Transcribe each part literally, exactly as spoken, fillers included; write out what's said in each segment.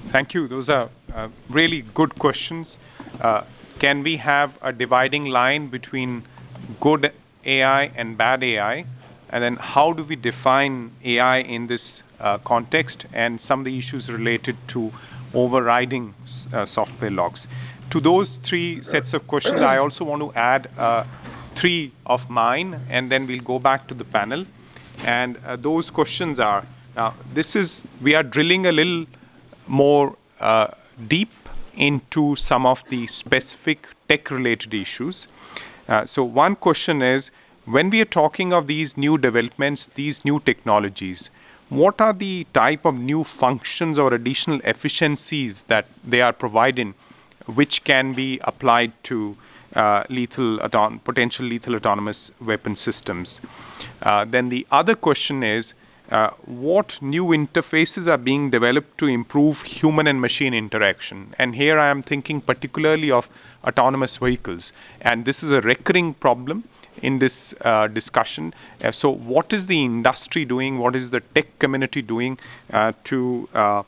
Thank you. Those are uh, really good questions. Uh, can we have a dividing line between good A I and bad A I? And then how do we define A I in this uh, context and some of the issues related to overriding uh, software logs? To those three sets of questions, I also want to add uh, three of mine, and then we'll go back to the panel. And uh, those questions are, now this is, we are drilling a little more uh, deep into some of the specific tech related issues. Uh, so, one question is, when we are talking of these new developments, these new technologies, what are the type of new functions or additional efficiencies that they are providing, which can be applied to uh, lethal, auton- potential lethal autonomous weapon systems? Uh, then the other question is, uh, what new interfaces are being developed to improve human and machine interaction? And here I am thinking particularly of autonomous vehicles. And this is a recurring problem in this uh, discussion. Uh, so, what is the industry doing? What is the tech community doing uh, to uh,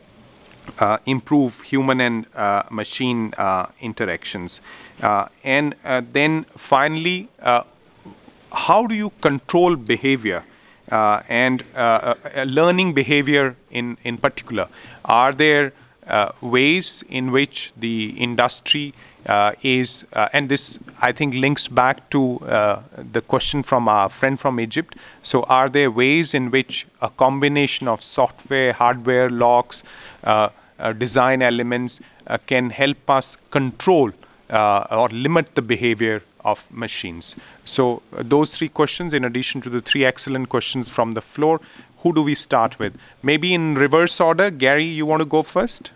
uh, improve human and uh, machine uh, interactions? Uh, and uh, then finally, uh, how do you control behavior uh, and uh, uh, learning behavior in, in particular? Are there uh, ways in which the industry uh, is, uh, and this I think links back to uh, the question from our friend from Egypt. So, are there ways in which a combination of software, hardware, logs, uh, uh, design elements uh, can help us control uh, or limit the behavior of machines? So, uh, those three questions, in addition to the three excellent questions from the floor, who do we start with? Maybe in reverse order. Gary, you want to go first?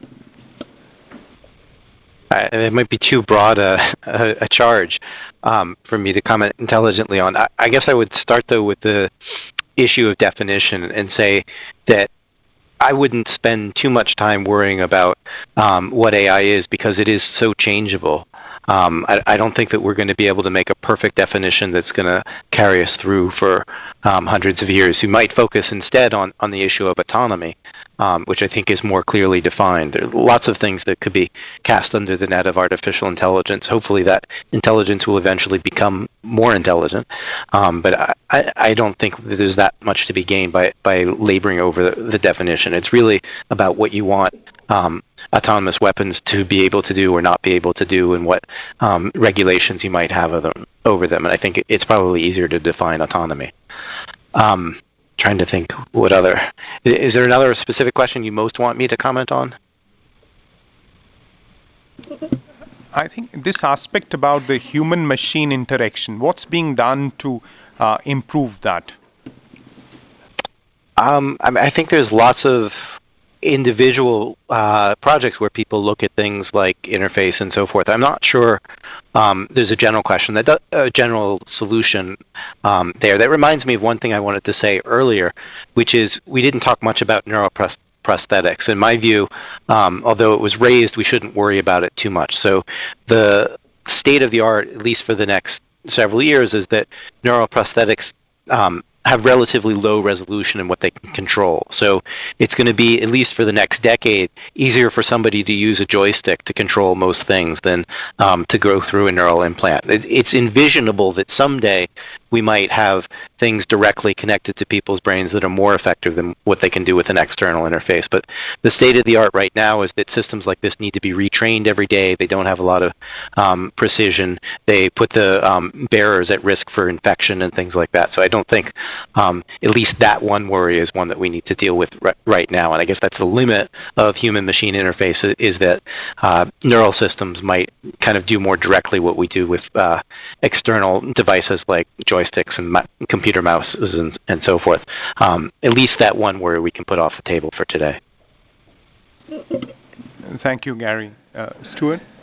I, it might be too broad a, a, a charge um, for me to comment intelligently on. I, I guess I would start, though, with the issue of definition and say that I wouldn't spend too much time worrying about um, what A I is, because it is so changeable. Um, I, I don't think that we're going to be able to make a perfect definition that's going to carry us through for um, hundreds of years. We might focus instead on, on the issue of autonomy, um, which I think is more clearly defined. There are lots of things that could be cast under the net of artificial intelligence. Hopefully that intelligence will eventually become more intelligent. Um, but I, I, I don't think that there's that much to be gained by, by laboring over the, the definition. It's really about what you want um, autonomous weapons to be able to do or not be able to do, and what um, regulations you might have of them, over them. And I think it's probably easier to define autonomy. Um, trying to think what other. Is there another specific question you most want me to comment on? I think this aspect about the human machine interaction, what's being done to uh, improve that? Um, I, mean, I think there's lots of individual uh, projects where people look at things like interface and so forth. I'm not sure um, there's a general question, that a general solution um, there. That reminds me of one thing I wanted to say earlier, which is we didn't talk much about neuroprosthetics. In my view, um, although it was raised, we shouldn't worry about it too much. So the state of the art, at least for the next several years, is that neuroprosthetics um, have relatively low resolution in what they can control. So it's going to be, at least for the next decade, easier for somebody to use a joystick to control most things than um, to go through a neural implant. It, it's envisionable that someday we might have things directly connected to people's brains that are more effective than what they can do with an external interface. But the state of the art right now is that systems like this need to be retrained every day. They don't have a lot of um, precision. They put the um, bearers at risk for infection and things like that. So I don't think um, at least that one worry is one that we need to deal with r- right now. And I guess that's the limit of human-machine interface, is that uh, neural systems might kind of do more directly what we do with uh, external devices like joysticks and ma- computer mouses and, and so forth. Um, at least that one worry we can put off the table for today. Thank you, Gary. Uh, Stuart?